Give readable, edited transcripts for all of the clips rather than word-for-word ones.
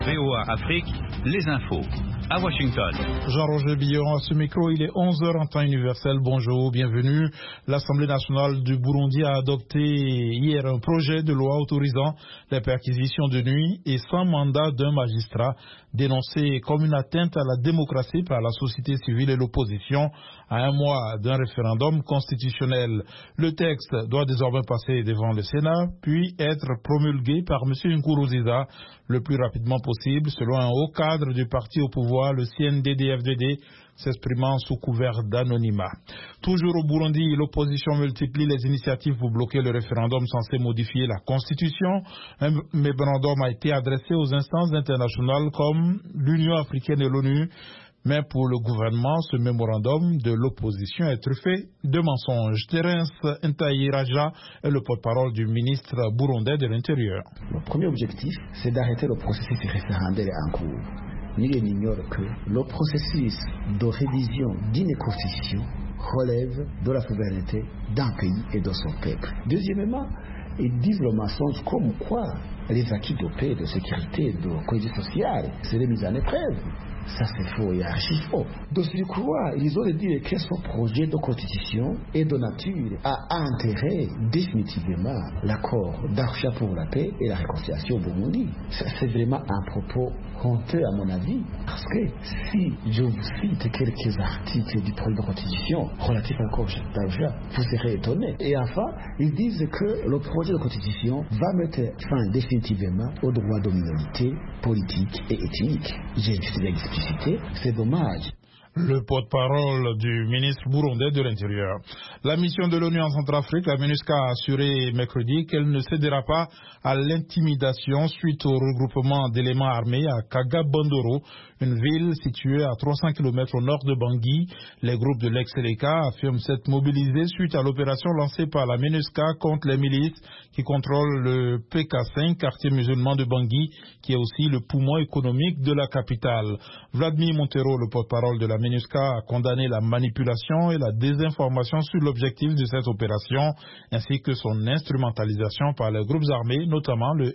VOA Afrique, les infos. À Washington. Jean-Roger Billon à ce micro, il est 11h en temps universel. Bonjour, bienvenue. L'Assemblée nationale du Burundi a adopté hier un projet de loi autorisant les perquisitions de nuit et sans mandat d'un magistrat, dénoncé comme une atteinte à la démocratie par la société civile et l'opposition à un mois d'un référendum constitutionnel. Le texte doit désormais passer devant le Sénat, puis être promulgué par M. Nkurunziza le plus rapidement possible, selon un haut cadre du parti au pouvoir, le CNDD-FDD, s'exprimant sous couvert d'anonymat. Toujours au Burundi, l'opposition multiplie les initiatives pour bloquer le référendum censé modifier la Constitution. Un mémorandum a été adressé aux instances internationales comme l'Union africaine et l'ONU. Mais pour le gouvernement, ce mémorandum de l'opposition est truffé de mensonges. Terence Ntahiraja est le porte-parole du ministre burundais de l'Intérieur. Le premier objectif, c'est d'arrêter le processus référendaire en cours. Nul n'ignore que le processus de révision d'une constitution relève de la souveraineté d'un pays et de son peuple. Deuxièmement, ils disent le mensonge comme quoi les acquis de paix, de sécurité, de cohésion sociale seraient mis en épreuve. Ça c'est faux et archi faux. De surcroît, ils ont dit que ce projet de constitution est de nature à enterrer définitivement l'accord d'Arusha pour la paix et la réconciliation au Burundi. C'est vraiment un propos honteux à mon avis. Parce que si je vous cite quelques articles du projet de constitution relatif à l'accord d'Arusha, vous serez étonnés. Et enfin, ils disent que le projet de constitution va mettre fin définitivement aux droits de minorité politiques et ethniques. J'ai juste explicité, c'est dommage. Le porte-parole du ministre burundais de l'Intérieur. La mission de l'ONU en Centrafrique, la MINUSCA, a assuré mercredi qu'elle ne cédera pas à l'intimidation suite au regroupement d'éléments armés à Kagabandoro, une ville située à 300 km au nord de Bangui. Les groupes de l'ex-Seleka affirment s'être mobilisés suite à l'opération lancée par la MINUSCA contre les milices qui contrôlent le PK5, quartier musulman de Bangui, qui est aussi le poumon économique de la capitale. Vladimir Montero, le porte-parole de la MINUSCA, a condamné la manipulation et la désinformation sur l'objectif de cette opération, ainsi que son instrumentalisation par les groupes armés, notamment le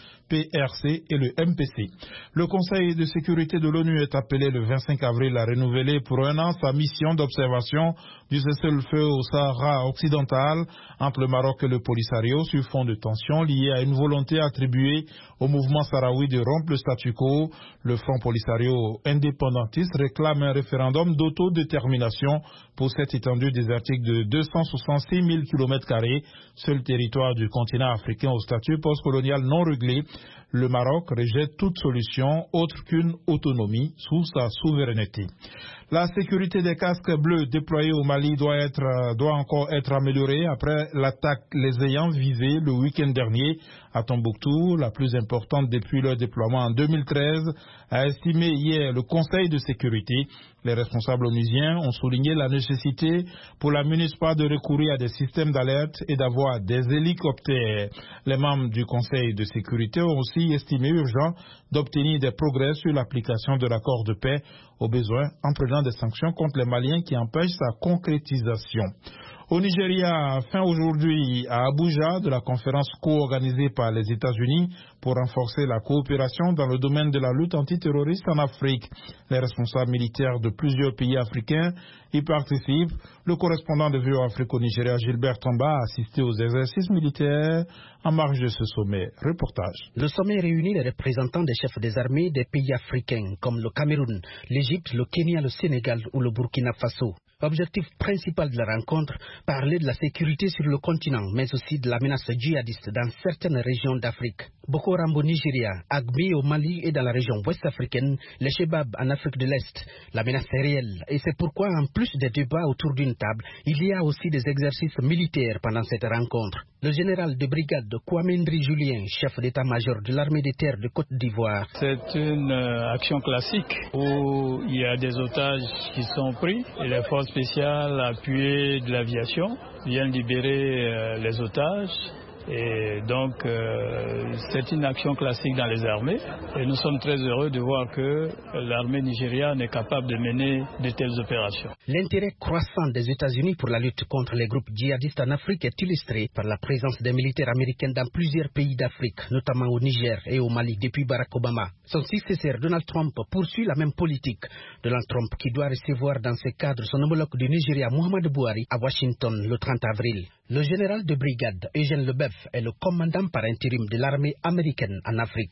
FPRC et le MPC. Le Conseil de sécurité de l'ONU est appelé le 25 avril à renouveler pour un an sa mission d'observation du cessez-le-feu au Sahara occidental entre le Maroc et le Polisario sur fond de tensions liées à une volonté attribuée au mouvement sahraoui de rompre le statu quo. Le Front Polisario indépendantiste réclame un référendum d'autodétermination pour cette étendue désertique de 266 000 km², seul territoire du continent africain au statut postcolonial non réglé. Le Maroc rejette toute solution autre qu'une autonomie sous sa souveraineté. La sécurité des casques bleus déployés au Mali doit encore être améliorée après l'attaque les ayant visés le week-end dernier à Tombouctou, la plus importante depuis leur déploiement en 2013, a estimé hier le Conseil de sécurité. Les responsables onusiens ont souligné la nécessité pour la MINUSPA de recourir à des systèmes d'alerte et d'avoir des hélicoptères. Les membres du Conseil de sécurité ont aussi estimé urgent d'obtenir des progrès sur l'application de l'accord de paix, au besoin en prenant des sanctions contre les Maliens qui empêchent sa concrétisation. Au Nigeria, fin aujourd'hui à Abuja de la conférence co-organisée par les États-Unis pour renforcer la coopération dans le domaine de la lutte antiterroriste en Afrique. Les responsables militaires de plusieurs pays africains y participent. Le correspondant de VOA Afrique au Nigeria, Gilbert Tamba, a assisté aux exercices militaires en marge de ce sommet. Reportage. Le sommet réunit les représentants des chefs des armées des pays africains comme le Cameroun, l'Égypte, le Kenya, le Sénégal ou le Burkina Faso. Objectif principal de la rencontre, parler de la sécurité sur le continent, mais aussi de la menace djihadiste dans certaines régions d'Afrique. Boko Haram au Nigeria, Agbi au Mali et dans la région ouest-africaine, les Chebab en Afrique de l'Est. La menace est réelle et c'est pourquoi, en plus des débats autour d'une table, il y a aussi des exercices militaires pendant cette rencontre. Le général de brigade Kwame Ndri Julien, chef d'état-major de l'armée des terres de Côte d'Ivoire. C'est une action classique où il y a des otages qui sont pris et les forces spéciales appuyées de l'aviation viennent libérer les otages Et donc, c'est une action classique dans les armées. Et nous sommes très heureux de voir que l'armée nigériane est capable de mener de telles opérations. L'intérêt croissant des États-Unis pour la lutte contre les groupes djihadistes en Afrique est illustré par la présence des militaires américains dans plusieurs pays d'Afrique, notamment au Niger et au Mali depuis Barack Obama. Son successeur, Donald Trump, poursuit la même politique. Donald Trump qui doit recevoir dans ce cadre son homologue du Nigeria, Muhammadu Buhari, à Washington le 30 avril. Le général de brigade Eugène Leboeuf est le commandant par intérim de l'armée américaine en Afrique.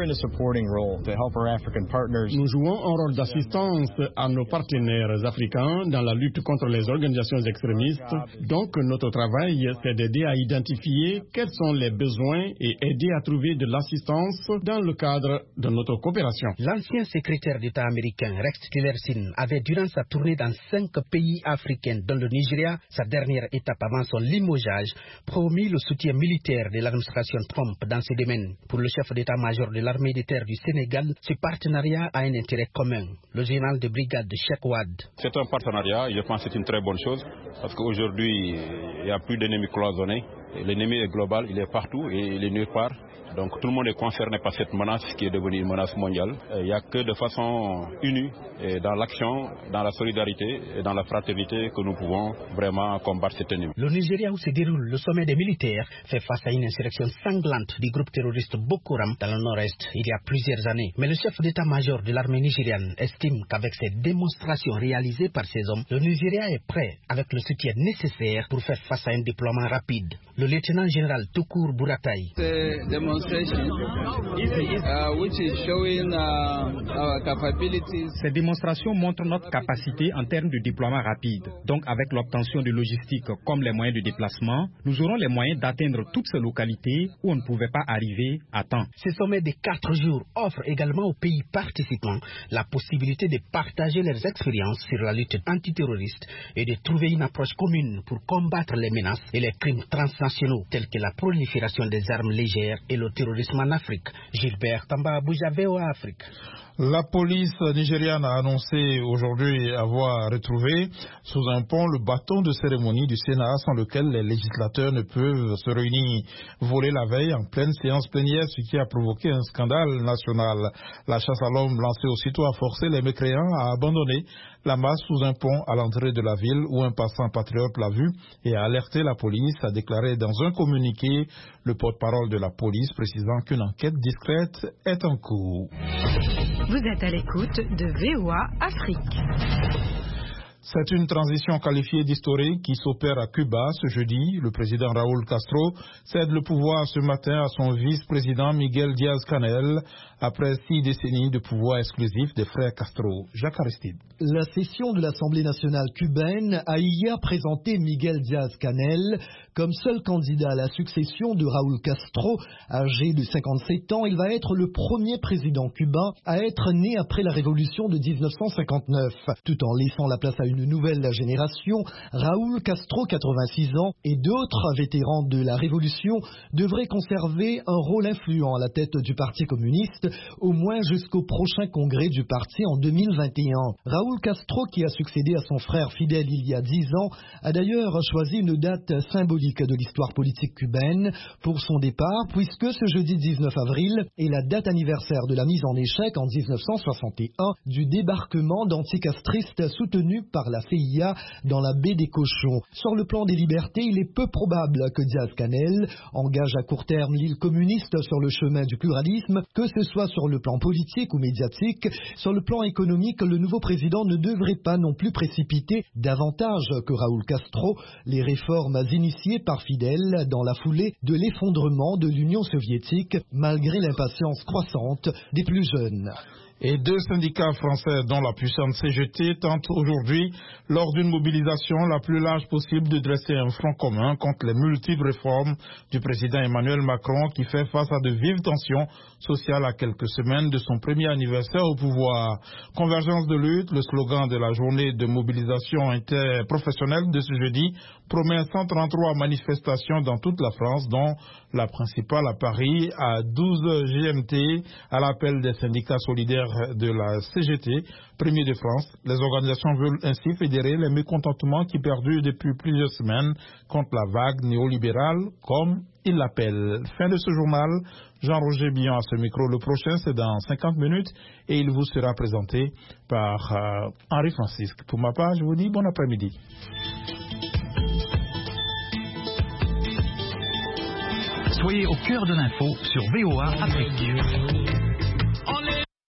Nous jouons un rôle d'assistance à nos partenaires africains dans la lutte contre les organisations extrémistes. Donc notre travail, c'est d'aider à identifier quels sont les besoins et aider à trouver de l'assistance dans le cadre de notre coopération. L'ancien secrétaire d'État américain Rex Tillerson avait durant sa tournée dans 5 pays africains, dont le Nigeria, sa dernière étape avant son limogeage, promis le soutien militaire de l'administration Trump dans ce domaine. Pour le chef d'état-major de l'armée de terre du Sénégal, ce partenariat a un intérêt commun. Le général de brigade Cheikh Wade. C'est un partenariat, je pense que c'est une très bonne chose, parce qu'aujourd'hui, il n'y a plus d'ennemis cloisonnés. L'ennemi est global, il est partout et il est nulle part. Donc tout le monde est concerné par cette menace qui est devenue une menace mondiale. Il n'y a que de façon unie, et dans l'action, dans la solidarité et dans la fraternité que nous pouvons vraiment combattre cet ennemi. Le Nigeria où se déroule le sommet des militaires fait face à une insurrection sanglante du groupe terroriste Boko Haram dans le nord-est il y a plusieurs années. Mais le chef d'état-major de l'armée nigériane estime qu'avec ces démonstrations réalisées par ces hommes, le Nigeria est prêt avec le soutien nécessaire pour faire face à un déploiement rapide. Le lieutenant général Tukur Buratai. Ces démonstrations montrent notre capacité en termes de déploiement rapide. Donc avec l'obtention de logistique comme les moyens de déplacement, nous aurons les moyens d'atteindre toutes ces localités où on ne pouvait pas arriver à temps. Ce sommet de 4 jours offre également aux pays participants la possibilité de partager leurs expériences sur la lutte antiterroriste et de trouver une approche commune pour combattre les menaces et les crimes transnationaux tels que la prolifération des armes légères et le terrorisme en Afrique. Gilbert Tamba Abuja, VOA Afrique. La police nigériane a annoncé aujourd'hui avoir retrouvé sous un pont le bâton de cérémonie du Sénat sans lequel les législateurs ne peuvent se réunir. Volé la veille en pleine séance plénière, ce qui a provoqué un scandale national. La chasse à l'homme lancée aussitôt a forcé les mécréants à abandonner la masse sous un pont à l'entrée de la ville où un passant patriote l'a vu et a alerté la police, a déclaré dans un communiqué le porte-parole de la police précisant qu'une enquête discrète est en cours. Vous êtes à l'écoute de VOA Afrique. C'est une transition qualifiée d'historique qui s'opère à Cuba ce jeudi. Le président Raúl Castro cède le pouvoir ce matin à son vice-président Miguel Díaz-Canel après 6 décennies de pouvoir exclusif des frères Castro. Jacques Aristide. La session de l'Assemblée nationale cubaine a hier présenté Miguel Díaz-Canel comme seul candidat à la succession de Raúl Castro. Âgé de 57 ans, il va être le premier président cubain à être né après la révolution de 1959. Tout en laissant la place à une nouvelle génération, Raúl Castro, 86 ans, et d'autres vétérans de la révolution devraient conserver un rôle influent à la tête du Parti communiste, au moins jusqu'au prochain congrès du parti en 2021. Raúl Castro, qui a succédé à son frère Fidel il y a 10 ans, a d'ailleurs choisi une date symbolique de l'histoire politique cubaine pour son départ, puisque ce jeudi 19 avril est la date anniversaire de la mise en échec en 1961 du débarquement d'anticastristes soutenus par la CIA dans la baie des Cochons. Sur le plan des libertés, il est peu probable que Díaz-Canel engage à court terme l'île communiste sur le chemin du pluralisme, que ce soit sur le plan politique ou médiatique. Sur le plan économique, le nouveau président ne devrait pas non plus précipiter davantage que Raúl Castro les réformes initiées par Fidel dans la foulée de l'effondrement de l'Union soviétique, malgré l'impatience croissante des plus jeunes. Et 2 syndicats français, dont la puissante CGT, tentent aujourd'hui, lors d'une mobilisation la plus large possible, de dresser un front commun contre les multiples réformes du président Emmanuel Macron, qui fait face à de vives tensions sociales à quelques semaines de son premier anniversaire au pouvoir. Convergence de lutte, le slogan de la journée de mobilisation interprofessionnelle de ce jeudi, promet 133 manifestations dans toute la France, dont la principale à Paris à 12 GMT à l'appel des syndicats solidaires de la CGT, premier de France. Les organisations veulent ainsi fédérer les mécontentements qui perdurent depuis plusieurs semaines contre la vague néolibérale, comme ils l'appellent. Fin de ce journal. Jean-Roger Billon à ce micro. Le prochain, c'est dans 50 minutes et il vous sera présenté par Henri Francisque. Pour ma part, je vous dis bon après-midi. Soyez au cœur de l'info sur VOA Afrique.